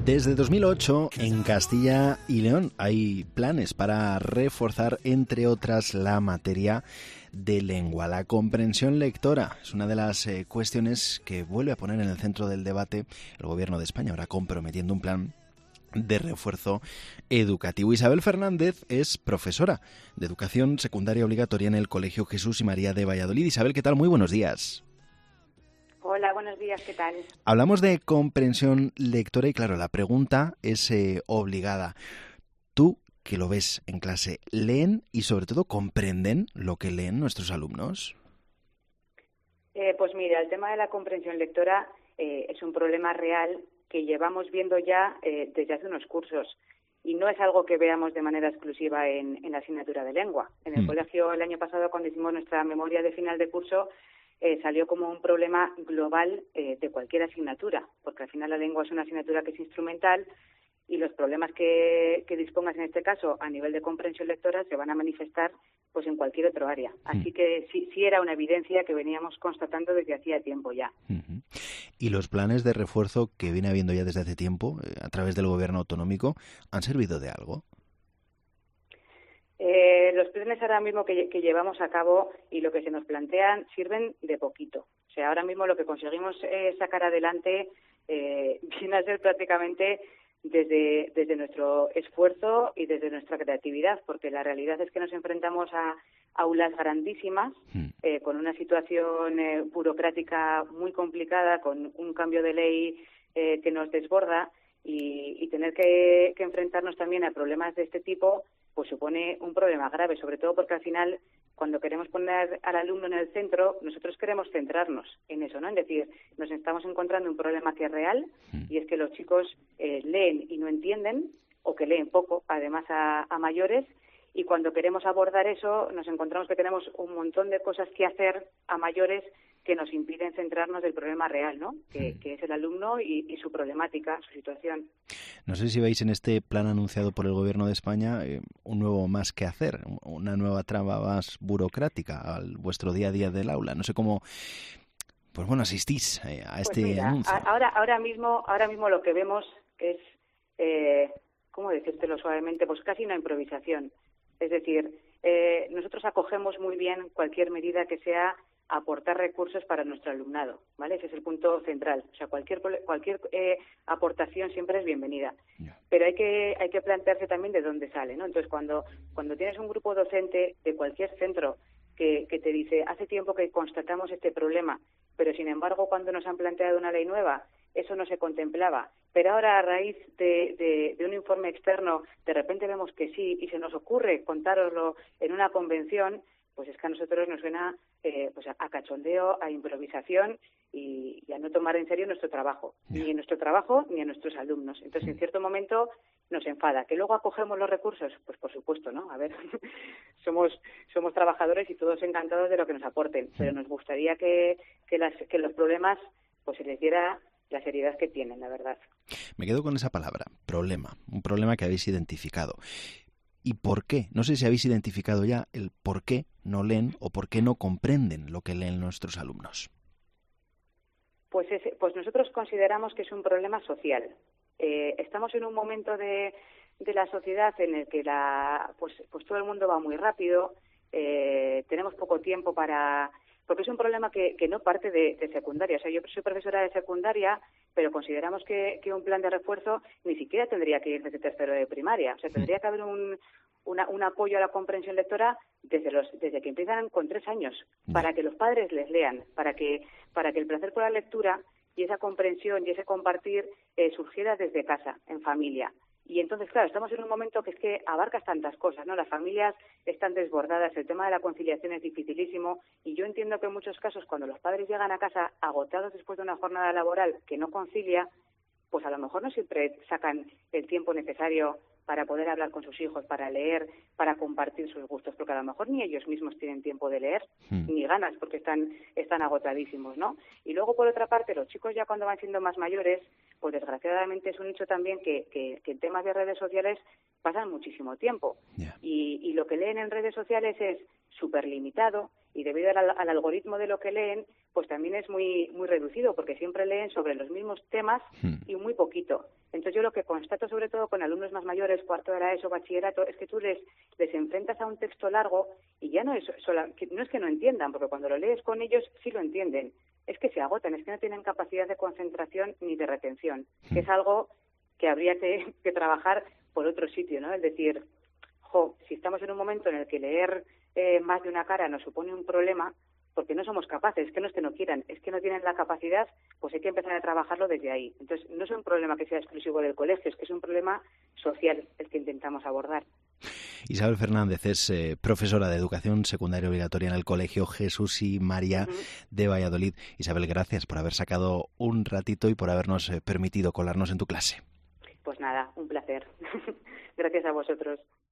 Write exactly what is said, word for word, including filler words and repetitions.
Desde dos mil ocho, en Castilla y León, hay planes para reforzar, entre otras, la materia de lengua. La comprensión lectora es una de las eh, cuestiones que vuelve a poner en el centro del debate el Gobierno de España, ahora comprometiendo un plan de refuerzo educativo. Isabel Fernández es profesora de educación secundaria obligatoria en el Colegio Jesús y María de Valladolid. Isabel, ¿qué tal? Muy buenos días. Hola, buenos días, ¿qué tal? Hablamos de comprensión lectora y claro, la pregunta es eh, obligada. Tú, que lo ves en clase, ¿leen y sobre todo comprenden lo que leen nuestros alumnos? Eh, pues mira, el tema de la comprensión lectora eh, es un problema real que llevamos viendo ya eh, desde hace unos cursos y no es algo que veamos de manera exclusiva en, en la asignatura de lengua. En el mm. colegio el año pasado, cuando hicimos nuestra memoria de final de curso, Eh, salió como un problema global eh, de cualquier asignatura, porque al final la lengua es una asignatura que es instrumental y los problemas que, que dispongas en este caso a nivel de comprensión lectora se van a manifestar pues en cualquier otro área. Así que sí, sí era una evidencia que veníamos constatando desde hacía tiempo ya. Uh-huh. ¿Y los planes de refuerzo que viene habiendo ya desde hace tiempo eh, a través del gobierno autonómico han servido de algo? Eh, los planes ahora mismo que, que llevamos a cabo y lo que se nos plantean sirven de poquito. O sea, ahora mismo lo que conseguimos eh, sacar adelante eh, viene a ser prácticamente desde, desde nuestro esfuerzo y desde nuestra creatividad, porque la realidad es que nos enfrentamos a aulas grandísimas, eh, con una situación eh, burocrática muy complicada, con un cambio de ley eh, que nos desborda y, y tener que, que enfrentarnos también a problemas de este tipo pues supone un problema grave, sobre todo porque al final, cuando queremos poner al alumno en el centro, nosotros queremos centrarnos en eso, ¿no? Es decir, nos estamos encontrando un problema que es real y es que los chicos eh, leen y no entienden, o que leen poco, además a, a mayores, y cuando queremos abordar eso, nos encontramos que tenemos un montón de cosas que hacer a mayores que nos impiden centrarnos del problema real, ¿no? Que, que es el alumno y, y su problemática, su situación. No sé si veis en este plan anunciado por el Gobierno de España eh, un nuevo más que hacer, una nueva traba más burocrática al vuestro día a día del aula. No sé cómo, pues bueno, asistís eh, a este pues mira, anuncio. Ahora, ahora mismo, ahora mismo lo que vemos es, eh, ¿cómo decírtelo suavemente? Pues casi una improvisación. Es decir, eh, nosotros acogemos muy bien cualquier medida que sea aportar recursos para nuestro alumnado, ¿vale? Ese es el punto central. O sea, cualquier cualquier eh, aportación siempre es bienvenida. Yeah. Pero hay que hay que plantearse también de dónde sale, ¿no? Entonces, cuando cuando tienes un grupo docente de cualquier centro que, que te dice, hace tiempo que constatamos este problema, pero sin embargo, cuando nos han planteado una ley nueva, eso no se contemplaba. Pero ahora, a raíz de, de, de un informe externo, de repente vemos que sí y se nos ocurre contároslo en una convención, pues es que a nosotros nos suena eh, pues a, a cachondeo, a improvisación y, y a no tomar en serio nuestro trabajo, yeah. ni en nuestro trabajo ni a nuestros alumnos. Entonces, en cierto momento nos enfada. ¿Que luego acogemos los recursos? Pues por supuesto, ¿no? A ver, somos somos trabajadores y todos encantados de lo que nos aporten, pero nos gustaría que, que, las, que los problemas pues se les diera la seriedad que tienen, la verdad. Me quedo con esa palabra, problema, un problema que habéis identificado. ¿Y por qué? No sé si habéis identificado ya el por qué no leen o por qué no comprenden lo que leen nuestros alumnos. Pues, es, pues nosotros consideramos que es un problema social. Eh, estamos en un momento de, de la sociedad en el que la, pues, pues todo el mundo va muy rápido, eh, tenemos poco tiempo para... Porque es un problema que, que no parte de, de secundaria. O sea, yo soy profesora de secundaria, pero consideramos que, que un plan de refuerzo ni siquiera tendría que ir desde tercero de primaria. O sea, tendría que haber un, una, un apoyo a la comprensión lectora desde los desde que empiezan con tres años, para que los padres les lean, para que para que el placer por la lectura y esa comprensión y ese compartir eh, surgiera desde casa, en familia. Y entonces, claro, estamos en un momento que es que abarcas tantas cosas, ¿no? Las familias están desbordadas, el tema de la conciliación es dificilísimo y yo entiendo que en muchos casos cuando los padres llegan a casa agotados después de una jornada laboral que no concilia, pues a lo mejor no siempre sacan el tiempo necesario para poder hablar con sus hijos, para leer, para compartir sus gustos, porque a lo mejor ni ellos mismos tienen tiempo de leer, mm. ni ganas, porque están están agotadísimos, ¿no? Y luego, por otra parte, los chicos ya cuando van siendo más mayores, pues desgraciadamente es un hecho también que, que, que en temas de redes sociales pasan muchísimo tiempo. Yeah. Y, y lo que leen en redes sociales es súper limitado y debido al, al algoritmo de lo que leen, pues también es muy muy reducido, porque siempre leen sobre los mismos temas y muy poquito. Entonces yo lo que constato sobre todo con alumnos más mayores, cuarto de la ESO, bachillerato, es que tú les, les enfrentas a un texto largo y ya no es, sola, no es que no entiendan, porque cuando lo lees con ellos sí lo entienden, es que se agotan, es que no tienen capacidad de concentración ni de retención, que es algo que habría que, que trabajar por otro sitio, ¿no? Es decir, jo, si estamos en un momento en el que leer eh, más de una cara nos supone un problema, porque no somos capaces, es que no es que no quieran, es que no tienen la capacidad, pues hay que empezar a trabajarlo desde ahí. Entonces, no es un problema que sea exclusivo del colegio, es que es un problema social el que intentamos abordar. Isabel Fernández es eh, profesora de Educación Secundaria Obligatoria en el Colegio Jesús y María uh-huh. de Valladolid. Isabel, gracias por haber sacado un ratito y por habernos eh, permitido colarnos en tu clase. Pues nada, un placer. Gracias a vosotros.